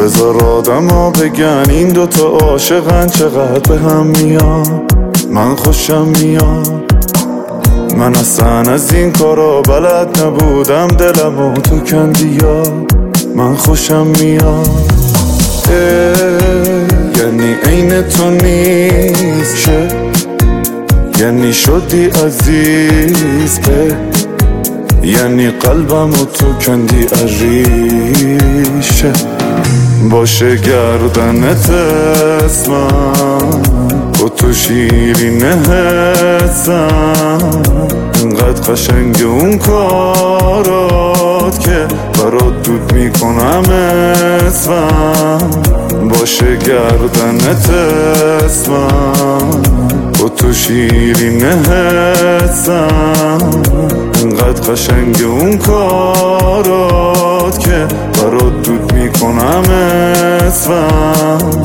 بذار آدم ها بگن این دوتا عاشقن چقدر به هم میان. من خوشم میاد، من اصلا از این کارا بلد نبودم، دلمو تو کندیا. من خوشم میاد، یعنی عین تو نیست، یعنی شدی عزیز، یعنی قلبمو تو کندی عریشه. باشه گردنت اسمم، با تو شیرینه حسم، انقدر قشنگ اون کارات که برات دود میکنم اسمم. باشه گردنت اسمم، با تو شیرینه حسم، انقدر قشنگ اون کارات که برات دود میکنم اسمم.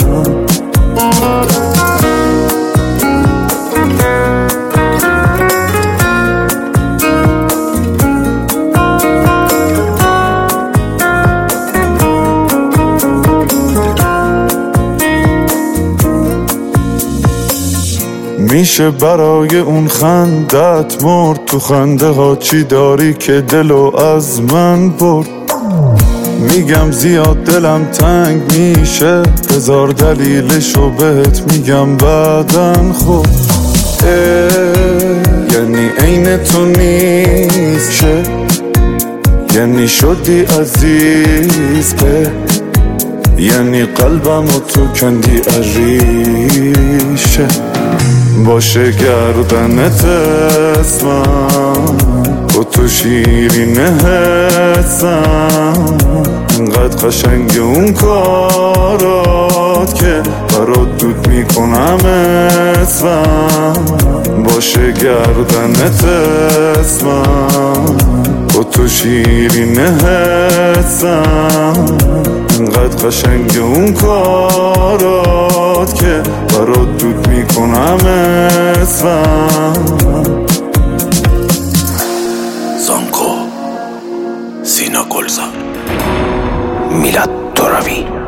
میشه برای اون خندت مرد، تو خنده ها چی داری که دلو از من برد. میگم زیاد دلم تنگ میشه، بذار دلیلشو بهت میگم بعدن. خب یعنی عین تو نیست، یعنی شدی عزیز، یعنی قلبمو تو کندی عریشه. باشه گردنت اسمم، با تو شیرینه حسم، انقدر قشنگ اون کارات که برات دود میکنم اسمم. باشه گردنت اسمم، با تو شیرینه حسم، انقدر قشنگ اون کارات که برات دود میکنم اسمم. زانکو، سینا گلزار، میلاد توراوی.